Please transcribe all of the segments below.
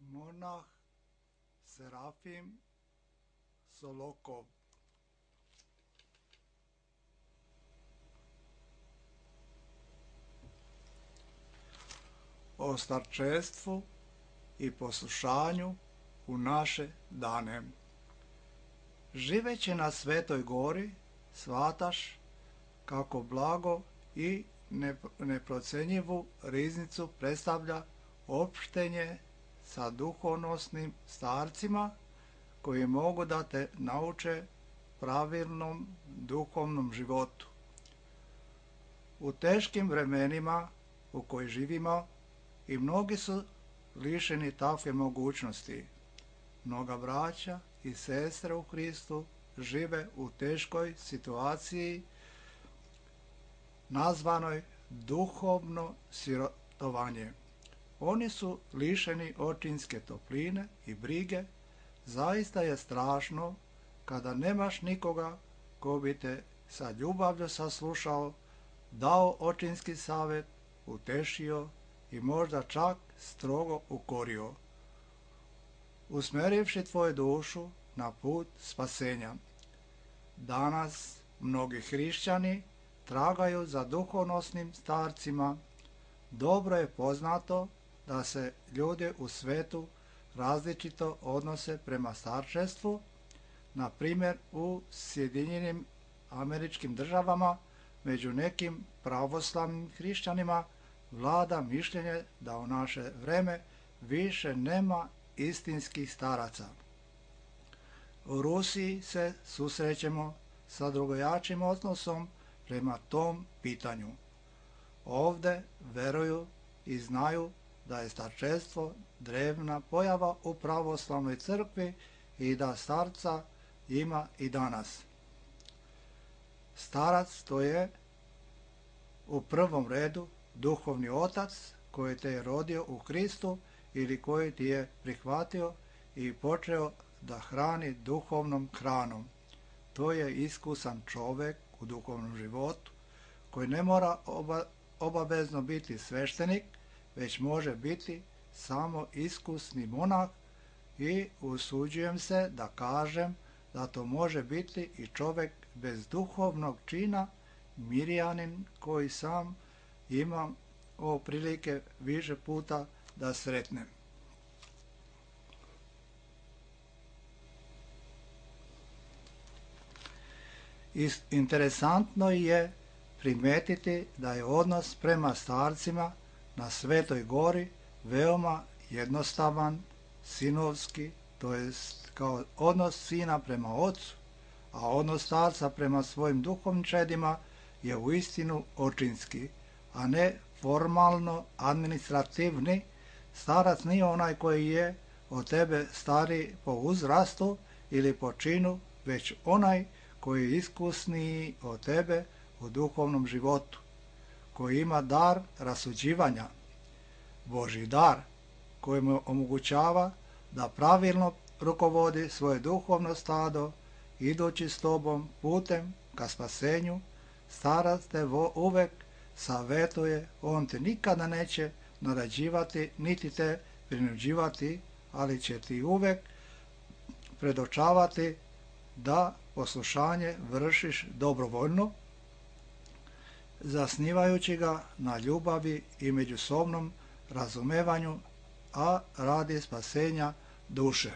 monah Serafim Solokov. O starčestvu i poslušanju u naše dane. Živeći na Svetoj gori, shvataš kako blago i neprocenjivu riznicu predstavlja opštenje sa duhovnosnim starcima koji mogu da te nauče pravilnom duhovnom životu. U teškim vremenima u kojoj živimo i mnogi su lišeni takve mogućnosti. Mnoga braća i sestre u Hristu žive u teškoj situaciji nazvanoj duhovno sirotovanje. Oni su lišeni očinske topline i brige. Zaista je strašno kada nemaš nikoga ko bi te sa ljubavlju saslušao, dao očinski savjet, utešio i možda čak strogo ukorio, usmerivši tvoju dušu na put spasenja. Danas mnogi hrišćani tragaju za duhovnosnim starcima. Dobro je poznato da se ljudi u svetu različito odnose prema starčestvu. Na primjer, u Sjedinjenim Američkim Državama među nekim pravoslavnim hrišćanima vlada mišljenje da u naše vreme više nema istinskih staraca. U Rusiji se susrećemo sa drugojačim odnosom prema tom pitanju. Ovde veruju i znaju da je starčestvo drevna pojava u pravoslavnoj crkvi i da starca ima i danas. Starac to je u prvom redu duhovni otac koji te je rodio u Hristu ili koji ti je prihvatio i počeo da hrani duhovnom hranom. To je iskusan čovek u duhovnom životu koji ne mora obavezno biti sveštenik, već može biti samo iskusni monah i usuđujem se da kažem da to može biti i čovek bez duhovnog čina, mirjanin koji sam imam prilike više puta da sretnem. Interesantno je primetiti da je odnos prema starcima na Svetoj gori veoma jednostavan, sinovski, to jest kao odnos sina prema ocu, a odnos starca prema svojim duhovnim čedima je uistinu očinski, a ne formalno administrativni. Starac nije onaj koji je od tebe stariji po uzrastu ili po činu, već onaj koji je iskusniji od tebe u duhovnom životu, koji ima dar rasuđivanja, Božji dar, koji mu omogućava da pravilno rukovodi svoje duhovno stado, idući s tobom putem ka spasenju. Starac te uvek savetuje, on te nikada neće naređivati, niti te prinuđivati, ali će ti uvek predočavati da poslušanje vršiš dobrovoljno, zasnivajući ga na ljubavi i međusobnom razumevanju, a radi spasenja duše.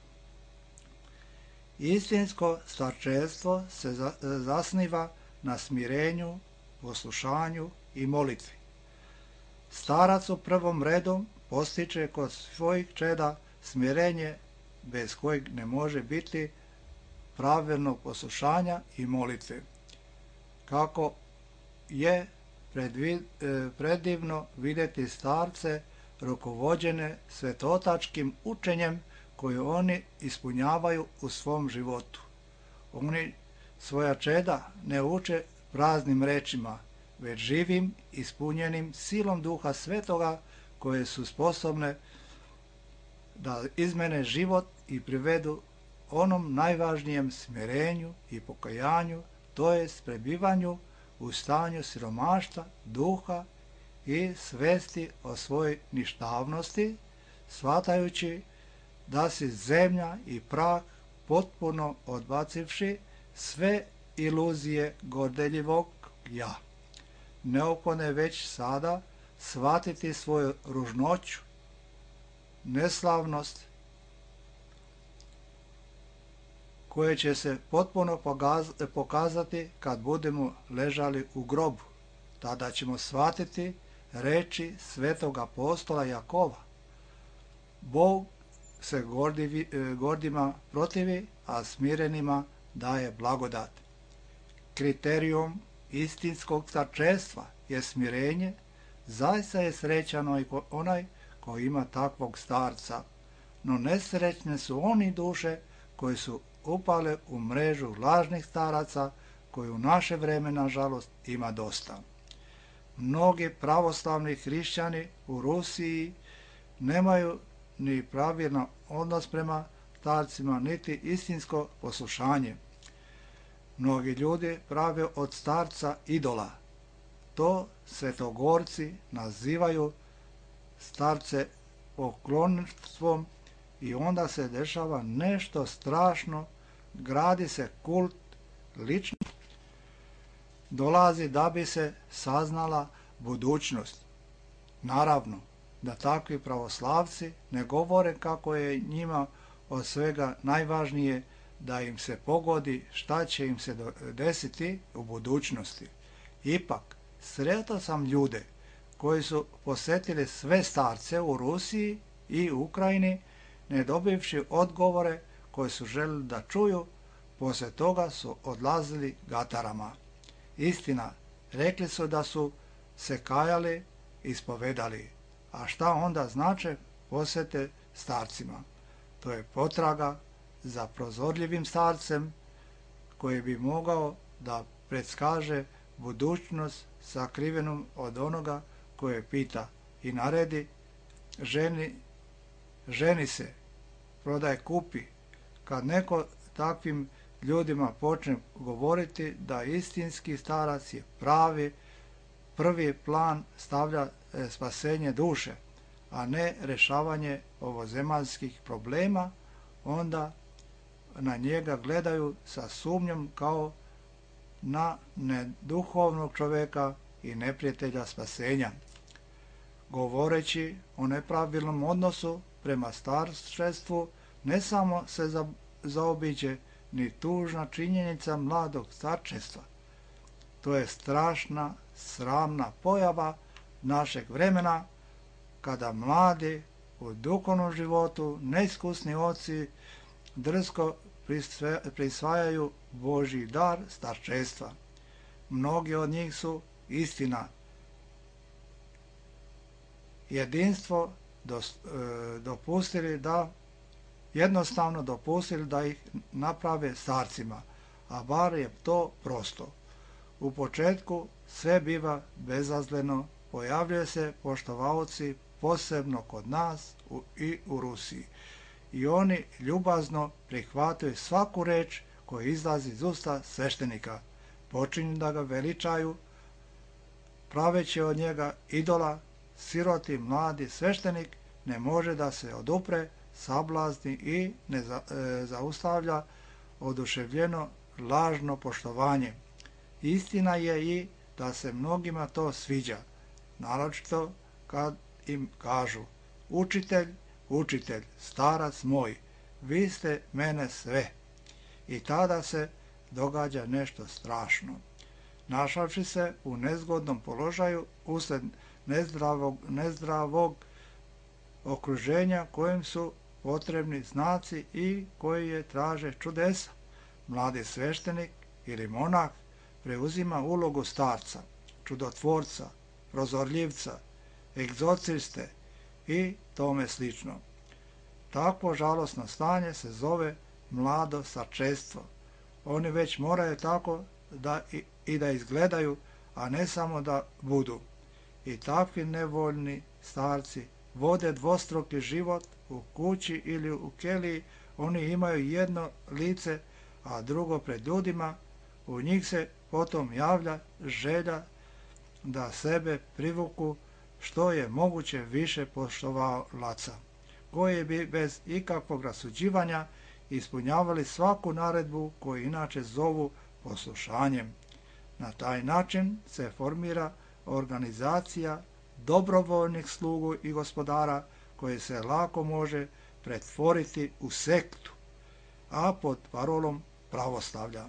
Istinsko starčestvo se zasniva na smirenju, poslušanju i molitvi. Starac u prvom redu postiče kod svojih čeda smirenje bez kojeg ne može biti pravilnog poslušanja i molitve. Kako je predivno vidjeti starce rukovođene svetotačkim učenjem koje oni ispunjavaju u svom životu. Oni svoja čeda ne uče praznim rečima, već živim, ispunjenim silom Duha Svetoga koje su sposobne da izmene život i privedu onom najvažnijem smirenju i pokajanju, to jest prebivanju u stanju siromaštva, duha i svesti o svojoj ništavnosti, shvatajući da si zemlja i prah potpuno odbacivši sve iluzije gordeljivog ja. Neophodno je već sada shvatiti svoju ružnoću, neslavnost, koje će se potpuno pokazati kad budemo ležali u grobu. Tada ćemo shvatiti reči svetog apostola Jakova. Bog se gordima protivi, a smirenima daje blagodat. Kriterijum istinskog starčestva je smirenje. Zaista je srećan onaj koji ima takvog starca, no nesrećne su oni duše koji su upale u mrežu lažnih staraca, koji u naše vreme, nažalost, ima dosta. Mnogi pravoslavni hrišćani u Rusiji nemaju ni pravilan odnos prema starcima, niti istinsko poslušanje. Mnogi ljudi prave od starca idola. To svetogorci nazivaju starce poklonstvom i onda se dešava nešto strašno, gradi se kult lično. Dolazi da bi se saznala budućnost. Naravno da takvi pravoslavci ne govore kako je njima od svega najvažnije da im se pogodi šta će im se desiti u budućnosti. Ipak, sretao sam ljude koji su posjetili sve starce u Rusiji i Ukrajini, ne dobivši odgovore koje su željeli da čuju, poslije toga su odlazili gatarama. Istina, rekli su da su se kajali, ispovedali. A šta onda znače posjete starcima? To je potraga za prozorljivim starcem koji bi mogao da predskaže budućnost sakrivenom od onoga koje pita i naredi: ženi se, prodaj, kupi. Kad neko takvim ljudima počne govoriti da istinski starac je prvi plan stavlja spasenje duše, a ne rješavanje ovozemaljskih problema, onda na njega gledaju sa sumnjom kao na neduhovnog čovjeka i neprijatelja spasenja. Govoreći o nepravilnom odnosu prema starčestvu, ne samo se zaobiđe ni tužna činjenica mladog starčestva. To je strašna, sramna pojava našeg vremena, kada mladi u duhovnom životu, neiskusni oci, drsko prisvajaju Božji dar starčestva. Mnogi od njih su, istina, jedinstvo jednostavno dopustili da ih naprave starcima, a bar je to prosto. U početku sve biva bezazleno, pojavljuje se poštovaoci, posebno kod nas i u Rusiji. I oni ljubazno prihvataju svaku reč koja izlazi iz usta sveštenika, počinju da ga veličaju, praveći od njega idola. Siroti mladi sveštenik ne može da se odupre sablazni i ne zaustavlja oduševljeno lažno poštovanje. Istina je i da se mnogima to sviđa, naročito kad im kažu: učitelj, učitelj, starac moj, vi ste mene sve. I tada se događa nešto strašno. Našavši se u nezgodnom položaju usred nezdravog okruženja kojem su potrebni znaci i koji je traže čudesa, mladi sveštenik ili monah preuzima ulogu starca, čudotvorca, prozorljivca, egzorciste i tome slično. Takvo žalosno stanje se zove mlado starčestvo. Oni već moraju tako da izgledaju, a ne samo da budu. I takvi nevoljni starci vode dvostruki život u kući ili u keliji. Oni imaju jedno lice, a drugo pred ljudima. U njih se potom javlja želja da sebe privuku što je moguće više poštovalaca. koji bi bez ikakvog rasuđivanja ispunjavali svaku naredbu koju inače zovu poslušanjem. Na taj način se formira organizacija dobrovoljnih slugu i gospodara koje se lako može pretvoriti u sektu, a pod parolom pravoslavlja.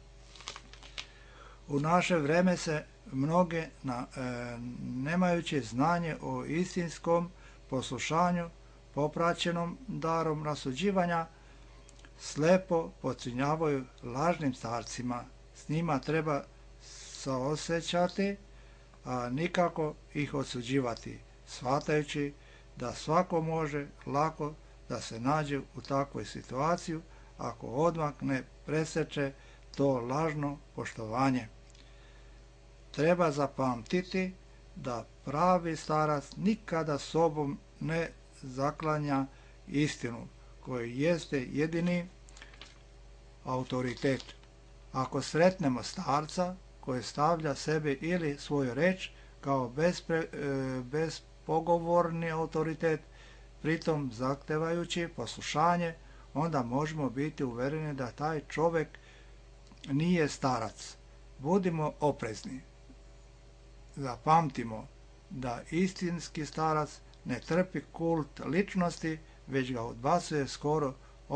U naše vreme se mnoge, nemajući znanje o istinskom poslušanju, popraćenom darom rasuđivanja, slepo podčinjavaju lažnim starcima. S njima treba saosećati, a nikako ih osuđivati, shvatajući da svako može lako da se nađe u takvoj situaciji ako odmah ne preseče to lažno poštovanje. Treba zapamtiti da pravi starac nikada sobom ne zaklanja istinu, koji jeste jedini autoritet. Ako sretnemo starca koji stavlja sebe ili svoju reč kao bespogovorni autoritet, pritom zahtevajući poslušanje, onda možemo biti uvereni da taj čovjek nije starac. Budimo oprezni. Zapamtimo da istinski starac ne trpi kult ličnosti, već ga odbacuje skoro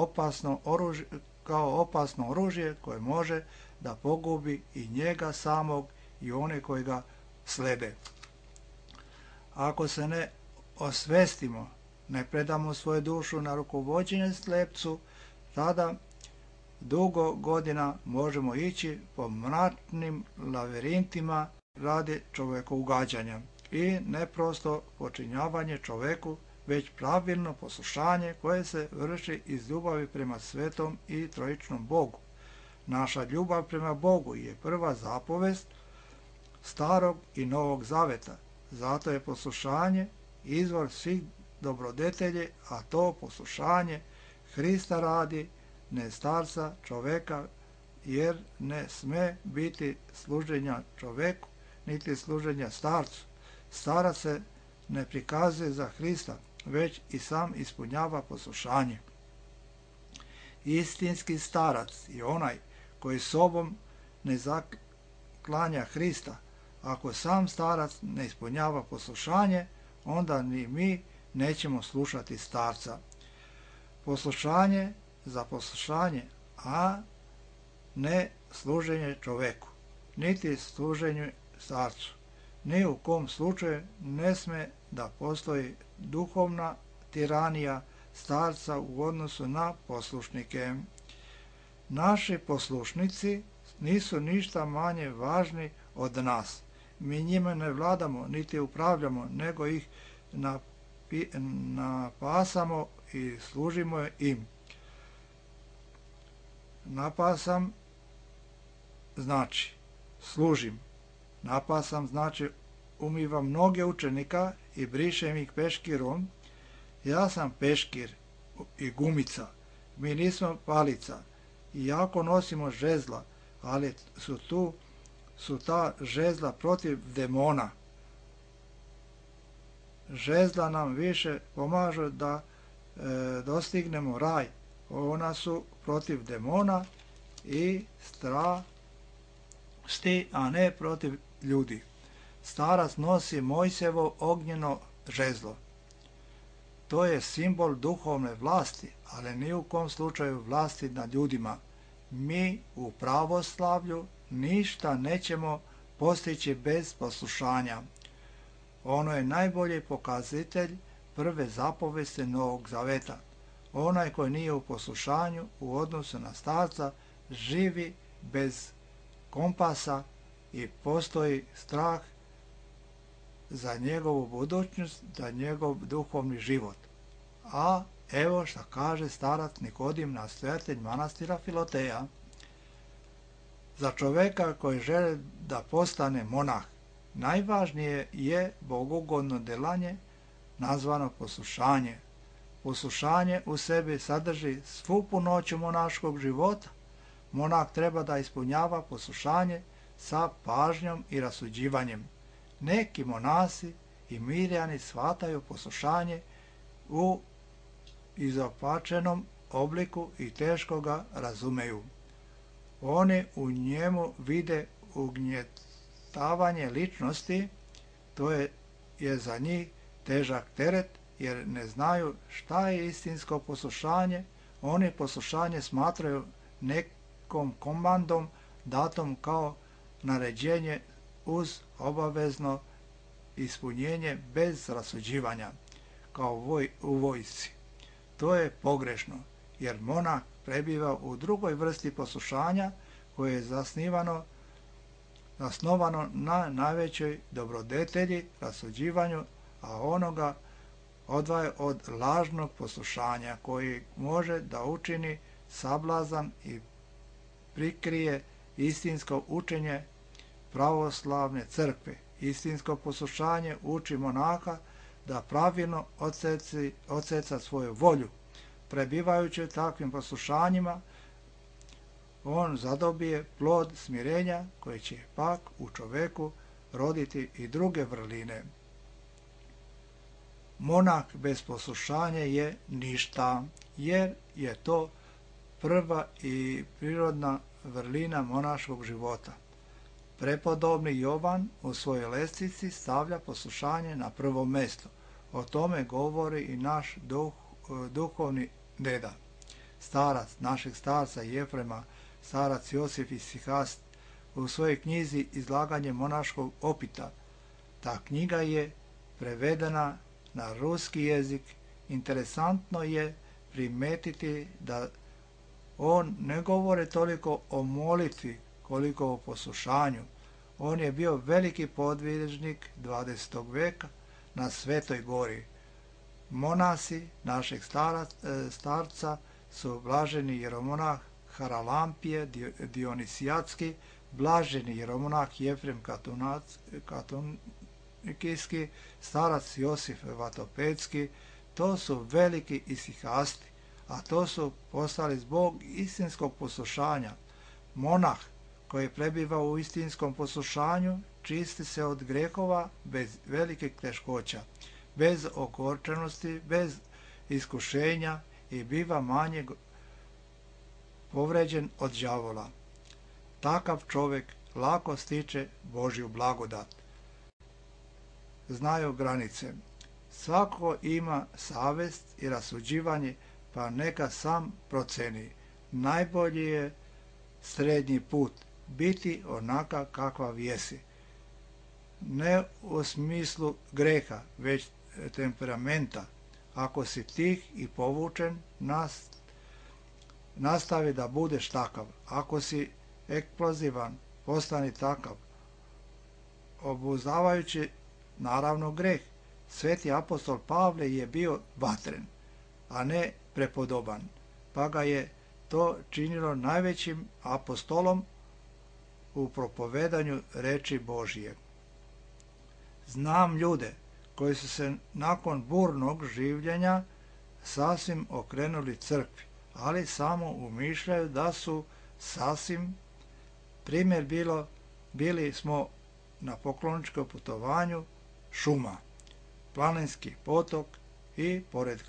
kao opasno oružje koje može da pogubi i njega samog i one koji ga slede. Ako se ne osvestimo, ne predamo svoju dušu na rukovođenje slepcu, tada dugo godina možemo ići po mračnim lavirintima radi čovjekougađanja i ne prosto počinjavanje čovjeku, već pravilno poslušanje koje se vrši iz ljubavi prema svetom i trojičnom Bogu. Naša ljubav prema Bogu je prva zapovest starog i novog zaveta. Zato je poslušanje izvor svih dobrodetelji, a to poslušanje Hrista radi, ne starca čoveka, jer ne sme biti služenja čoveku, niti služenja starcu. Starac se ne prikazuje za Hrista, već i sam ispunjava poslušanje. Istinski starac je onaj koji sobom ne zaklanja Hrista. Ako sam starac ne ispunjava poslušanje, onda ni mi nećemo slušati starca. Poslušanje za poslušanje, a ne služenje čoveku, niti služenju starcu. Ni u kom slučaju ne sme da postoji duhovna tiranija starca u odnosu na poslušnike. Naši poslušnici nisu ništa manje važni od nas. Mi njima ne vladamo, niti upravljamo, nego ih napasamo i služimo im. Napasam znači služim. Napasam znači umivam noge učenika i brišem ih peškirom. Ja sam peškir i gumica. Mi nismo palica. Iako nosimo žezla, ali su ta žezla protiv demona. Žezla nam više pomažu da dostignemo raj. Ona su protiv demona i strasti, a ne protiv ljudi. Starac nosi Mojsejevo ognjeno žezlo. To je simbol duhovne vlasti, ali ni u kom slučaju vlasti nad ljudima. Mi u pravoslavlju ništa nećemo postići bez poslušanja. Ono je najbolji pokazatelj prve zapovesti Novog Zaveta. Onaj koji nije u poslušanju u odnosu na starca živi bez kompasa i postoji strah za njegovu budućnost, za njegov duhovni život. A evo šta kaže starac Nikodim, nastojatelj manastira Filoteja. Za čoveka koji želi da postane monah, najvažnije je bogugodno delanje nazvano poslušanje. Poslušanje u sebi sadrži svu punoću monaškog života. Monah treba da ispunjava poslušanje sa pažnjom i rasuđivanjem. Neki monasi i mirjani shvataju poslušanje u izopačenom obliku i teško ga razumeju. Oni u njemu vide ugnjetavanje ličnosti, to je za njih težak teret, jer ne znaju šta je istinsko poslušanje. Oni poslušanje smatraju nekom komandom datom kao naređenje uz obavezno ispunjenje bez rasuđivanja, kao u vojsci. To je pogrešno, jer monah prebiva u drugoj vrsti poslušanja koje je zasnovano na najvećoj dobrodetelji, rasuđivanju, a onoga odvaja od lažnog poslušanja koji može da učini sablazan i prikrije istinsko učenje pravoslavne crkve. Istinsko poslušanje uči monaha da pravilno odseca svoju volju. Prebivajući takvim poslušanjima, on zadobije plod smirenja koji će pak u čoveku roditi i druge vrline. Monah bez poslušanja je ništa, jer je to prva i prirodna vrlina monaškog života. Prepodobni Jovan u svojoj lestvici stavlja poslušanje na prvo mesto. O tome govori i naš duhovni deda, starac našeg starca Jefrema, starac Josif iz Sihast, u svojoj knjizi Izlaganje monaškog opita. Ta knjiga je prevedena na ruski jezik. Interesantno je primetiti da on ne govori toliko o molitvi koliko o poslušanju. On je bio veliki podvižnik 20. veka na Svetoj gori. Monasi našeg starca su blaženi jeromonah Haralampije Dionisijatski, blaženi jeromonah Jefrem Katonikijski, starac Josif Vatopedski. To su veliki isihasti, a to su postali zbog istinskog poslušanja. Monah koji prebiva u istinskom poslušanju čisti se od grehova bez velikih teškoća, bez ogorčenosti, bez iskušenja i biva manje povređen od đavola. Takav čovjek lako stiče Božju blagodat. Znaju granice. Svako ima savest i rasuđivanje, pa neka sam proceni. Najbolji je srednji put, biti onaka kakva jesi. Ne u smislu greha, već temperamenta. Ako si tih i povučen, nastavi da budeš takav. Ako si eksplozivan, postani takav. Obuzdavajući naravno greh. Sveti apostol Pavle je bio vatren, a ne prepodoban, pa ga je to činilo najvećim apostolom u propovedanju reči Božije. Znam ljude koji su se nakon burnog življenja sasvim okrenuli crkvi, ali samo umišljaju da su sasvim. Primjer bili smo na pokloničkom putovanju, šuma, planinski potok i pored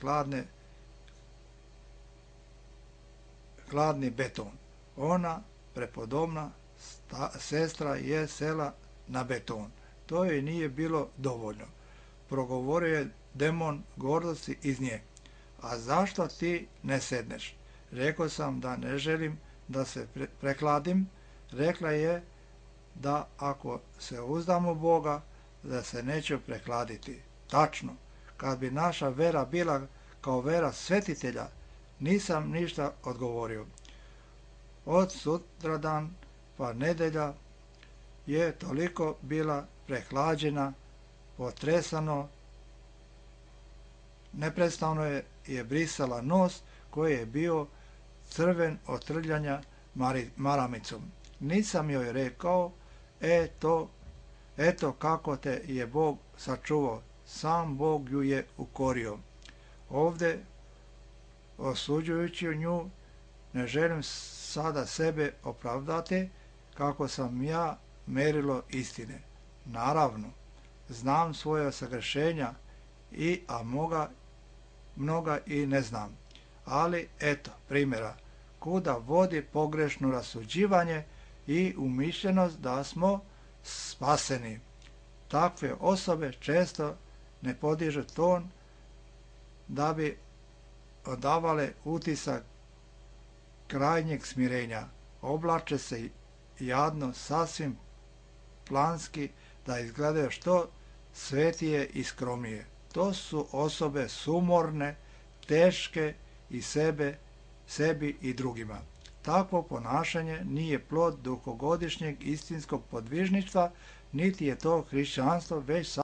hladni beton. Ona, prepodobna sestra, je sela na beton. To joj nije bilo dovoljno. Progovorio je demon gordosti iz nje. A zašto ti ne sedneš? Rekao sam da ne želim da se prekladim. Rekla je da ako se uzdam u Boga, da se neću prekladiti. Tačno, kad bi naša vera bila kao vera svetitelja, nisam ništa odgovorio. Od sutradan pa nedelja je toliko bila prehlađena, potresano, neprestano je brisala nos koji je bio crven od trljanja maramicom. Nisam joj rekao, eto kako te je Bog sačuvao, sam Bog ju je ukorio. Ovdje, osuđujući nju, ne želim sada sebe opravdati kako sam ja merilo istine. Naravno, znam svoje sagrešenja a moga mnoga i ne znam. Ali eto primjera kuda vodi pogrešno rasuđivanje i umišljenost da smo spaseni. Takve osobe često ne podižu ton da bi odavale utisak krajnjeg smirenja. Oblače se jadno sasvim planski da izgledaju što svetije i skromnije. To su osobe sumorne, teške i sebi i drugima. Takvo ponašanje nije plod dugogodišnjeg istinskog podvižništva, niti je to hrišćanstvo, već